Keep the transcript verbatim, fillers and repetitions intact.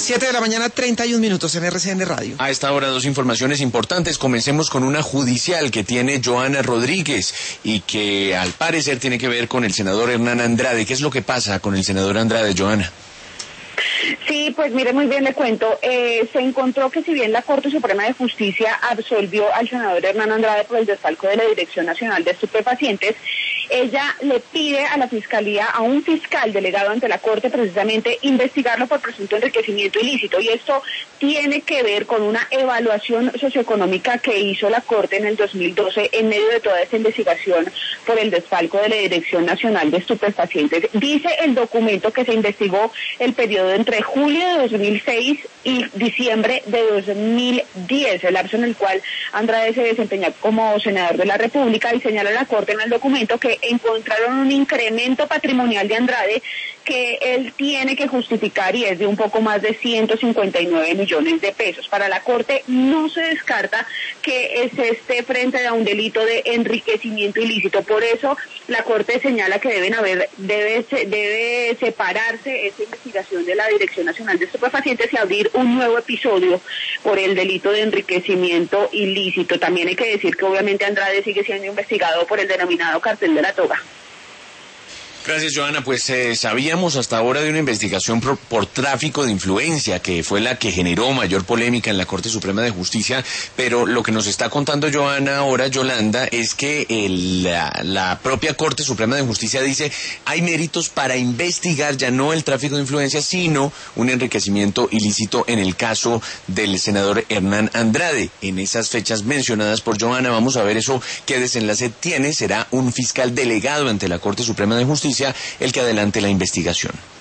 Siete de la mañana, treinta y un minutos en R C N Radio. A esta hora dos informaciones importantes. Comencemos con una judicial que tiene Johanna Rodríguez y que al parecer tiene que ver con el senador Hernán Andrade. ¿Qué es lo que pasa con el senador Andrade, Johanna? Sí, pues mire, muy bien le cuento. Eh, se encontró que si bien la Corte Suprema de Justicia absolvió al senador Hernán Andrade por el desfalco de la Dirección Nacional de Estupefacientes, ella le pide a la Fiscalía, a un fiscal delegado ante la Corte, precisamente investigarlo por presunto enriquecimiento ilícito. Y esto tiene que ver con una evaluación socioeconómica que hizo la Corte en el dos mil doce en medio de toda esta investigación por el desfalco de la Dirección Nacional de Estupefacientes. Dice el documento que se investigó el periodo entre julio de dos mil seis y diciembre de dos mil diez, el lapso en el cual Andrade se desempeñó como senador de la República, y señala la Corte en el documento que encontraron un incremento patrimonial de Andrade que él tiene que justificar y es de un poco más de ciento cincuenta y nueve millones de pesos. Para la Corte no se descarta que se esté frente a un delito de enriquecimiento ilícito. Por eso la Corte señala que deben haber, debe, debe separarse esta investigación de la Dirección Nacional de Estupefacientes y abrir un nuevo episodio por el delito de enriquecimiento ilícito. También hay que decir que obviamente Andrade sigue siendo investigado por el denominado cartel de la toga. Gracias, Johanna. Pues eh, sabíamos hasta ahora de una investigación por, por tráfico de influencia, que fue la que generó mayor polémica en la Corte Suprema de Justicia, pero lo que nos está contando Johanna ahora, Yolanda, es que el, la, la propia Corte Suprema de Justicia dice hay méritos para investigar ya no el tráfico de influencia, sino un enriquecimiento ilícito en el caso del senador Hernán Andrade. En esas fechas mencionadas por Johanna, vamos a ver eso qué desenlace tiene. Será un fiscal delegado ante la Corte Suprema de Justicia el que adelante la investigación.